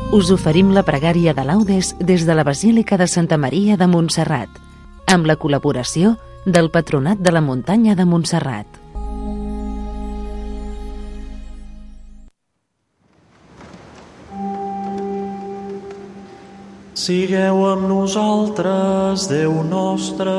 us oferim la pregària de laudes des de la Basílica de Santa Maria de Montserrat, amb la col·laboració del Patronat de la Muntanya de Montserrat. Sigueu amb nosaltres, Déu nostre.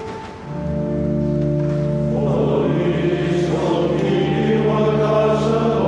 Casa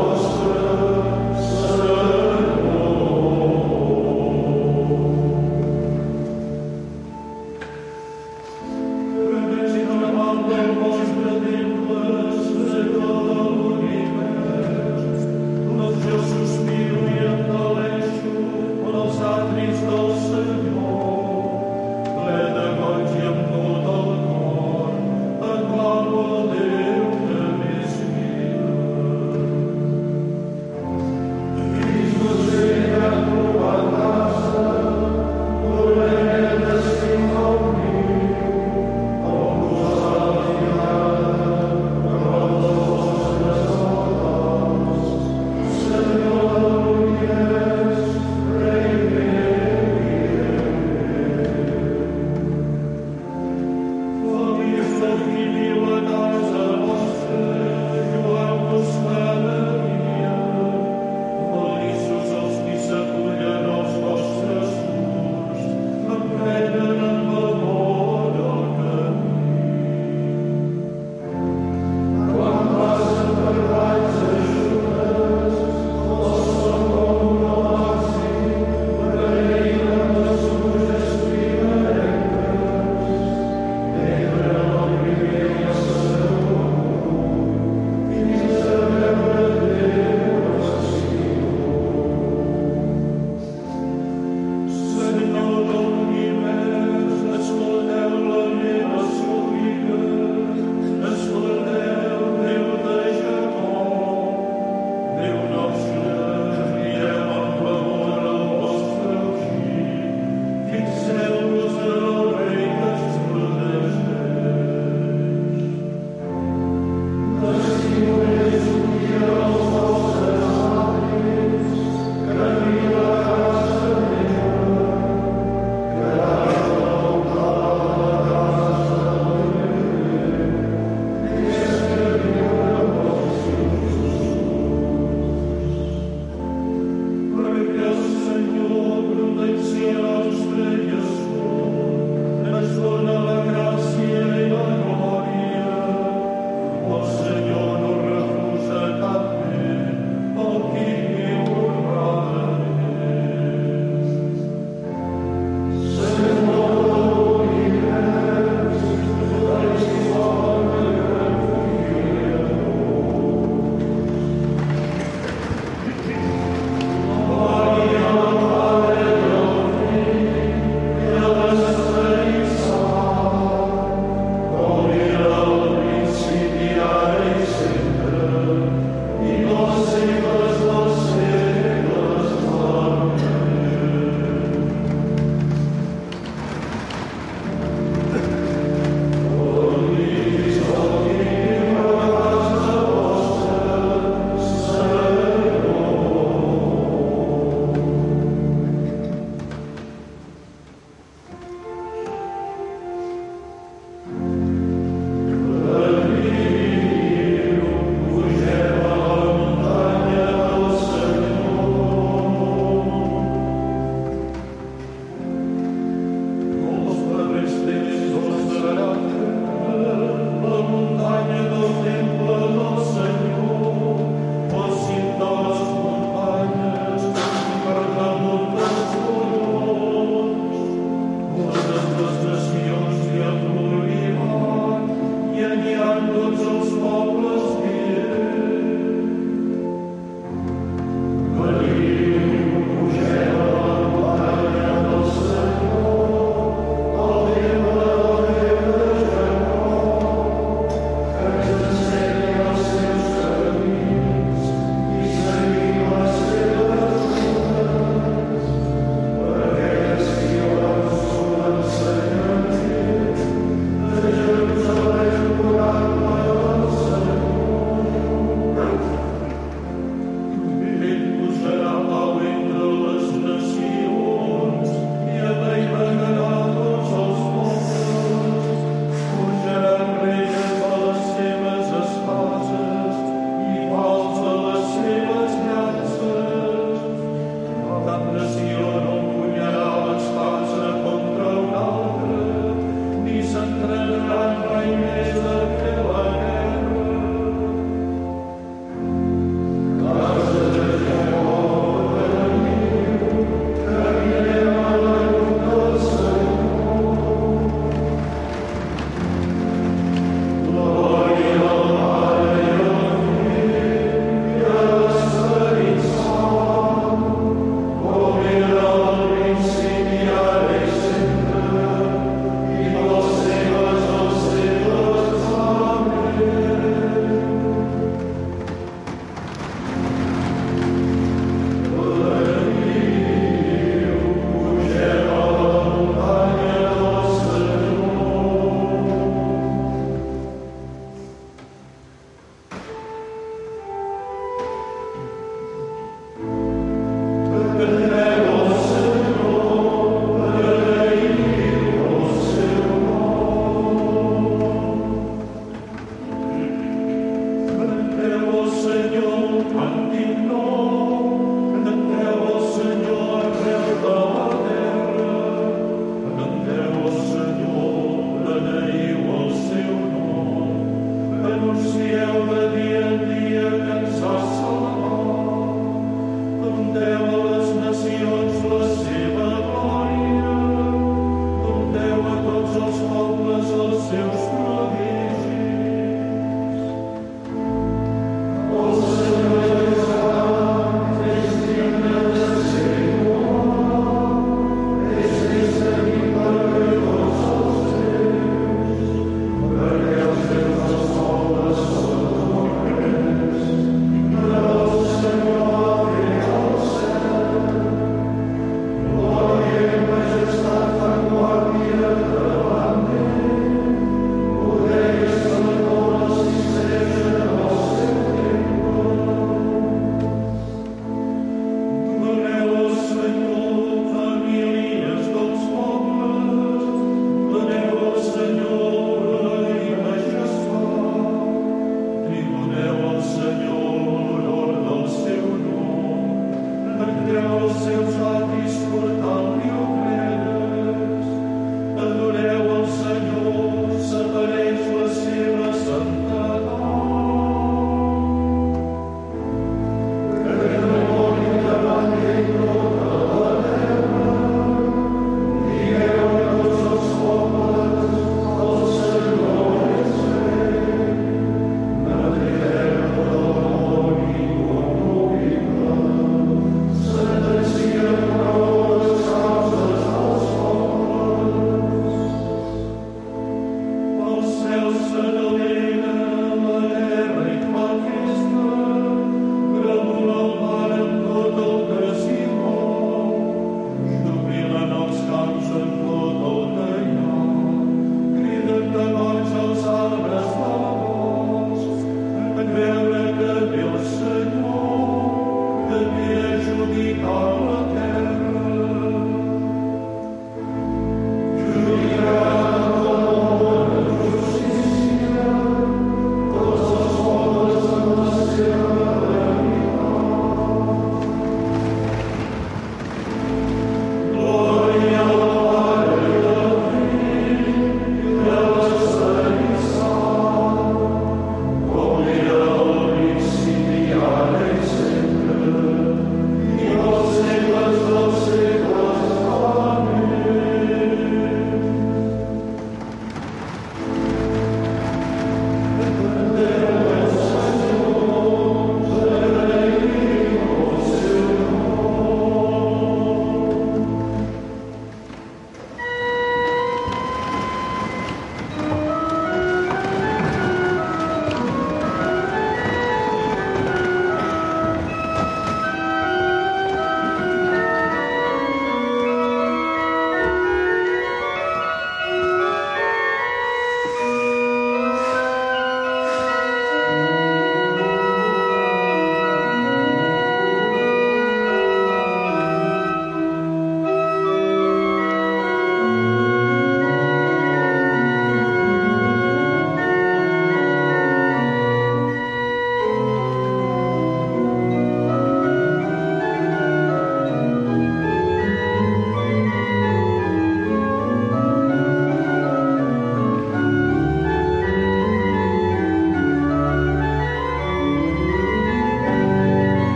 Senhor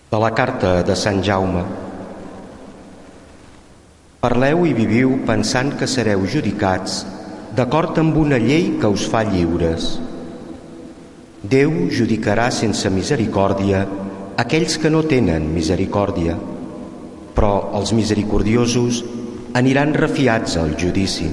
De la carta de Sant Jaume. Parleu i viviu pensant que sereu judicats d'acord amb una llei que us fa lliures. Déu judicarà sense misericòrdia aquells que no tenen misericòrdia, però els misericordiosos aniran refiats al judici.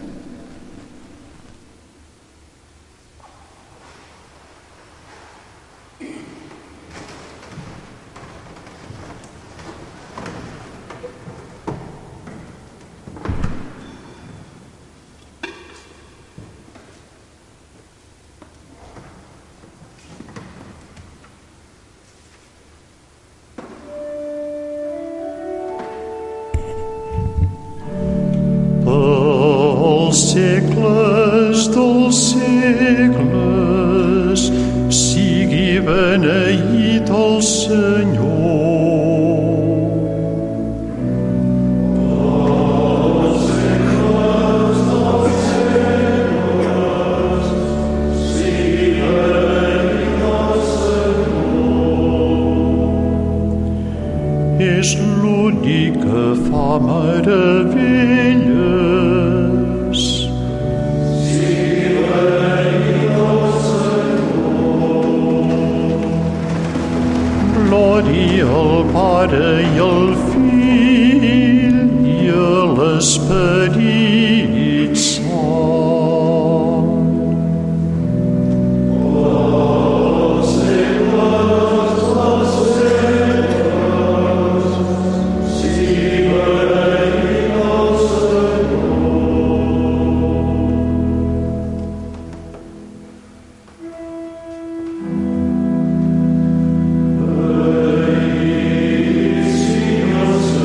Els segles dels segles sigui beneït el Senyor. Els segles dels segles sigui beneït el Senyor. És l'únic que fa meravelles. Glòria al Pare i al Fill i a l'Esperit Sant. Els segles dels segles sigui beneït el Senyor.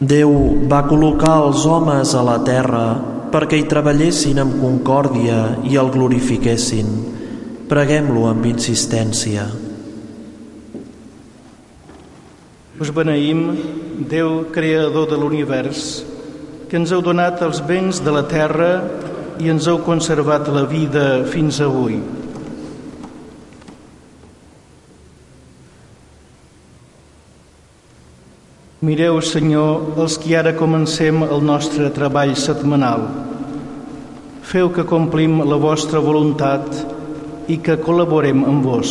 Déu va col·locar els homes a la terra perquè hi treballessin amb concòrdia i el glorifiquessin. Preguem-lo amb insistència. Us beneïm, Déu creador de l'univers, que ens heu donat els béns de la terra i ens heu conservat la vida fins avui. Mireu, Senyor, els qui ara comencem el nostre treball setmanal. Feu que complim la vostra voluntat i que col·laborem amb vos.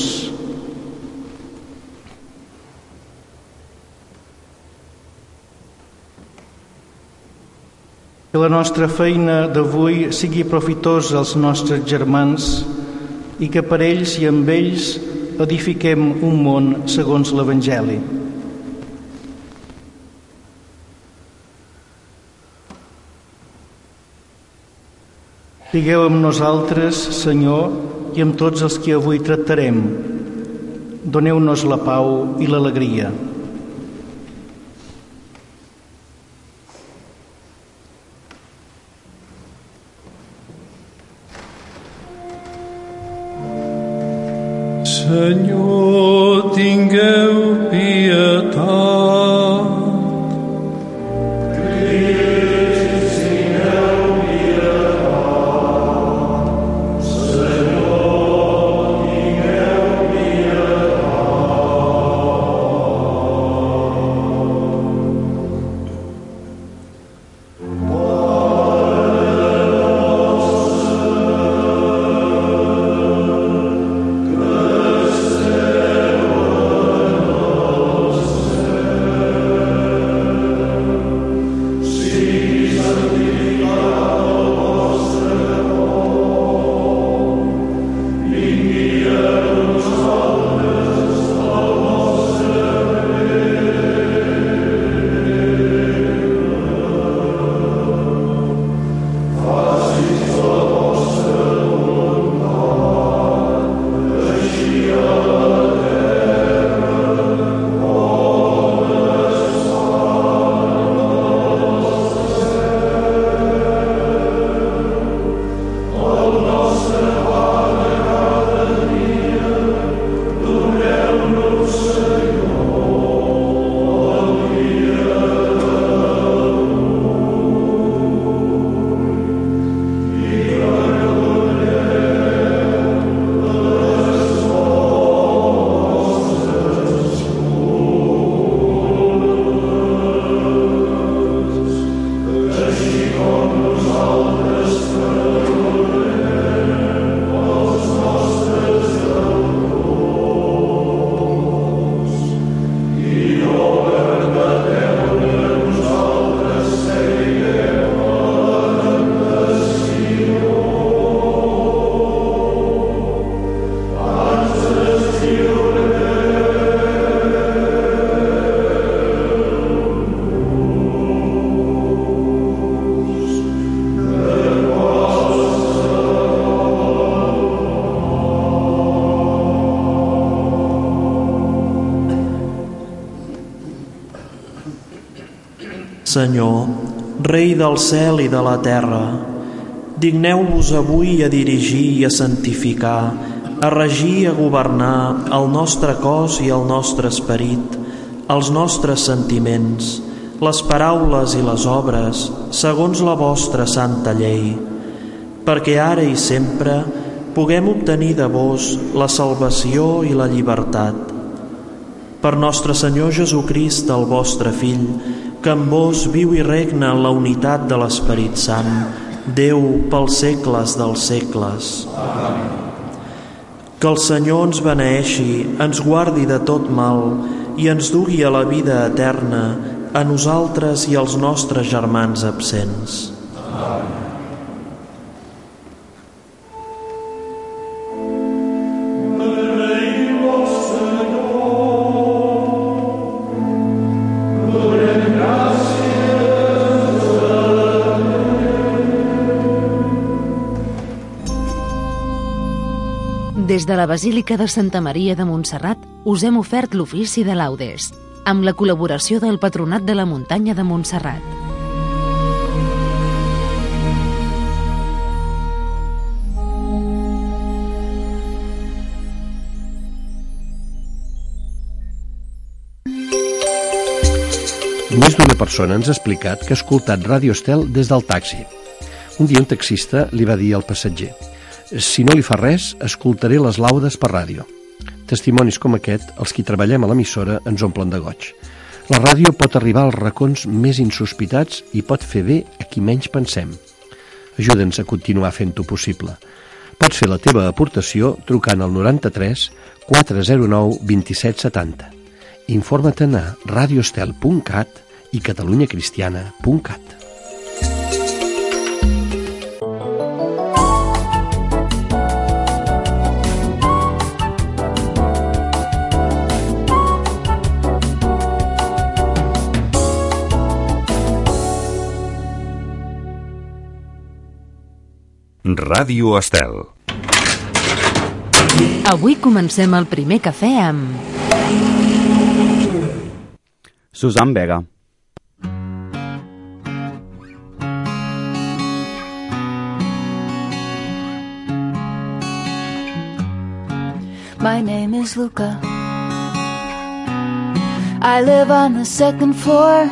Que la nostra feina d'avui sigui profitosa als nostres germans i que per ells i amb ells edifiquem un món segons l'Evangeli. Sigueu amb nosaltres, Senyor, i amb tots els que avui tractarem. Doneu-nos la pau i l'alegria. Senyor, tingueu pietat. Senyor, Rei del cel i de la terra, digneu-vos avui a dirigir i a santificar, a regir i a governar el nostre cos i el nostre esperit, els nostres sentiments, les paraules i les obres, segons la vostra santa llei, perquè ara i sempre puguem obtenir de vos la salvació i la llibertat. Per nostre Senyor Jesucrist, el vostre Fill, que amb vos viu i regna en la unitat de l'Esperit Sant, Déu pels segles dels segles. Amén. Que el Senyor ens beneeixi, ens guardi de tot mal i ens dugui a la vida eterna, a nosaltres i als nostres germans absents. Amén. Des de la Basílica de Santa Maria de Montserrat us hem ofert l'ofici de laudes. amb la col·laboració del Patronat de la Muntanya de Montserrat. Més d'una persona ens ha explicat que ha escoltat Ràdio Estel des del taxi. Un dia un taxista li va dir al passatger: «Si no li fa res, escoltaré les laudes per ràdio». Testimonis com aquest, els qui treballem a l'emissora, ens omplen de goig. La ràdio pot arribar als racons més insospitats i pot fer bé a qui menys pensem. Ajuda'ns a continuar fent-ho possible. Pots fer la teva aportació trucant al 93 409 2770. Informa-te'n a radioestel.cat i catalunyacristiana.cat. Ràdio Estel. Avui comencem el primer cafè amb Susan Vega. My name is Luca. I live on the second floor.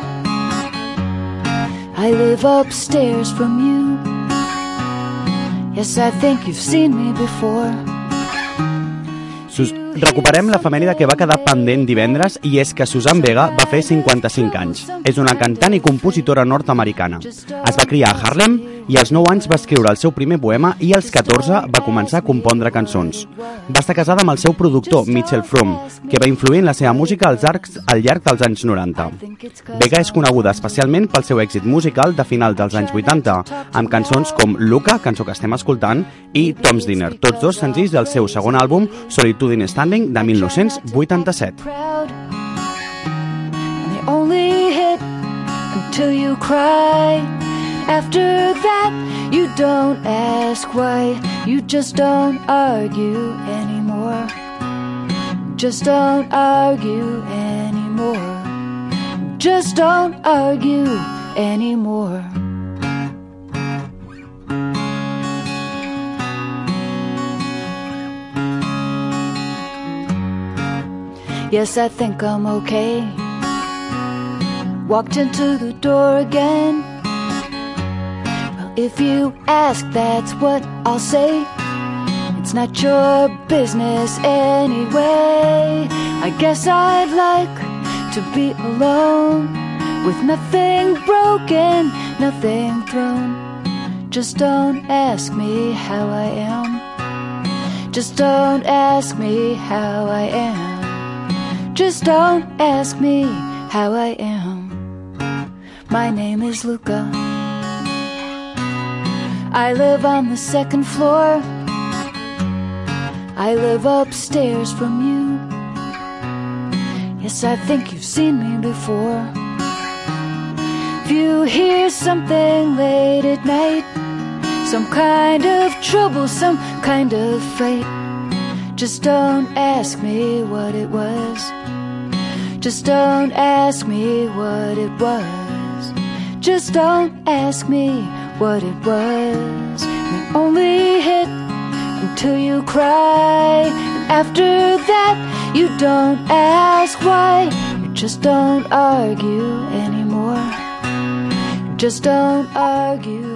I live upstairs from you. Yes, I think you've seen me before. Recuperem l'efemèride que va quedar pendent divendres, i és que Susan Vega va fer 55 anys. És una cantant i compositora nord-americana. Es va criar a Harlem i als 9 anys va escriure el seu primer poema i als 14 va començar a compondre cançons. Va estar casada amb el seu productor, Mitchell Froom, que va influir en la seva música al llarg dels anys 90. Vega és coneguda especialment pel seu èxit musical de final dels anys 80, amb cançons com Luca, cançó que estem escoltant, i Tom's Dinner, tots dos senzills del seu segon àlbum, Solitude in Standing, de 1987. Only hit until you cry. After that, you don't ask why. You just don't argue anymore. Just don't argue anymore. Just don't argue anymore. Yes, I think I'm okay. Walked into the door again. Well, if you ask, that's what I'll say. It's not your business anyway. I guess I'd like to be alone, with nothing broken, nothing thrown. Just don't ask me how I am. Just don't ask me how I am. Just don't ask me how I am. My name is Luca. I live on the second floor. I live upstairs from you. Yes, I think you've seen me before. If you hear something late at night, some kind of trouble, some kind of fight, just don't ask me what it was. Just don't ask me what it was. Just don't ask me what it was. We only hit until you cry. And after that, you don't ask why. You just don't argue anymore. You just don't argue.